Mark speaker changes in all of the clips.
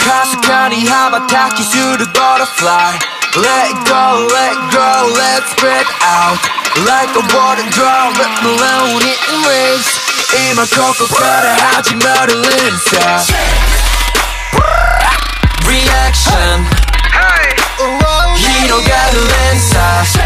Speaker 1: かすかに羽ばたきする butterfly Let go, let grow, let's spread out Like a water drop, let the lonely race 今ここから始まる連鎖 Reaction 広がる連鎖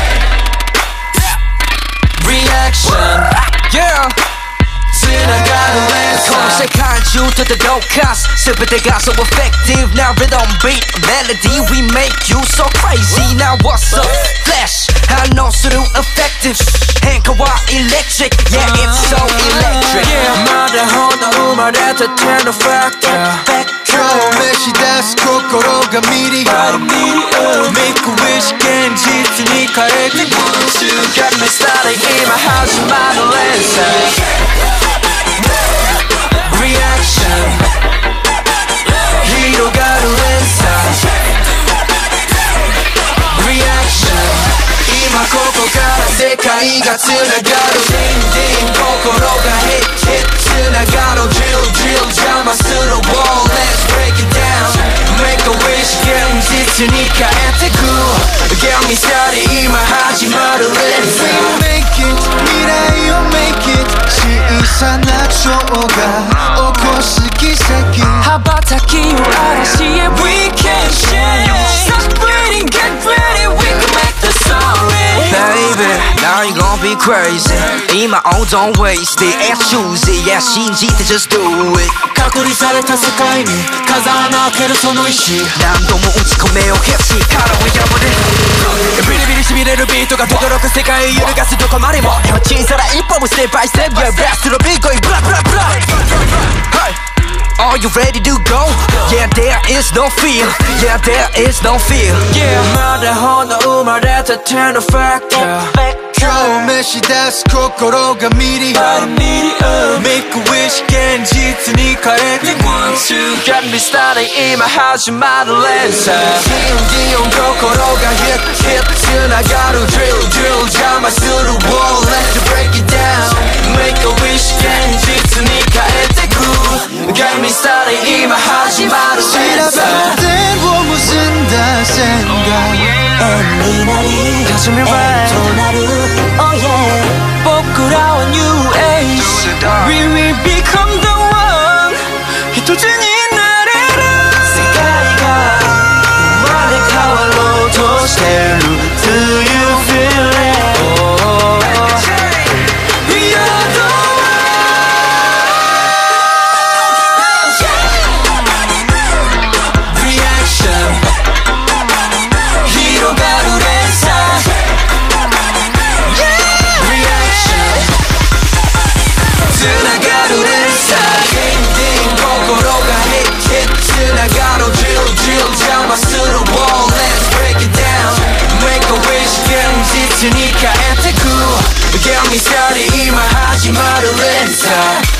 Speaker 1: Reaction Yeahつながる連鎖この世界中と届かす全てが so effective Now rhythm beat melody We make you so crazy Now what's up? Flash 反応する effective 変化は electric Yeah it's so electric Yeah まだほんの生まれたての factor 今日召し出す心がミリオン Make a wish 現実に変えて Want you got me started 今始まる連鎖Reaction 広がる連鎖 Reaction 今ここから世界がつながる Ding ding 心が hit hit つながる Drill drill 邪魔する wall Let's break it down Make a wish 現実に変えてく Get me started 今始まる連鎖
Speaker 2: We make it 未来を make it 小さな蝶が起こす奇跡
Speaker 1: 羽ばたきを嵐へ We can change Stop breathing, get ready We can make the story Baby, now you gon' be crazy 今 oh don't waste it And choose it, yeah 信じて just do it
Speaker 2: 隔離された世界に風穴開けるその意志
Speaker 1: 何度も打ち込めよ決心殻を破れビリビリしびれるビートが轟く世界を揺るがすどこまでも小さな一歩もステップバイステップ Yeah, best のビーコイブラブラブラ Are you ready to go? Yeah, there is no fear Yeah, there is no fear Yeah まだほんの生まれたての factor
Speaker 2: 今日召し出す心がミリオン Make a wish 現実に変えて
Speaker 1: Want to get me started 今始まる連鎖 Ding ding 心が hit hit つながる Drill drill 邪魔する wall Let's break it down Make a wish 現実に変えてく Get me started 今始まる連鎖
Speaker 2: 線を結んだ線が
Speaker 3: 円になり
Speaker 1: 始めば
Speaker 3: 円となる Oh yeah
Speaker 1: 僕らは New Age We will become the one 一つになれる世界が生まれ変わろうとしてる Do you feel it? Oh, We are the one Reaction 広がる連鎖つながる連鎖 Ding ding 心が hit hit つながる Drill drill 邪魔する wall Let's break it down Make a wish 現実に変えてく Get me started 今始まる連鎖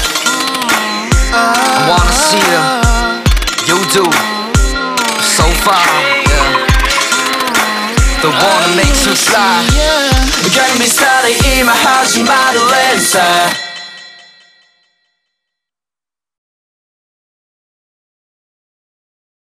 Speaker 1: I wanna see you You do So far yeah. The one that makes you fly Get me started 今始まる連鎖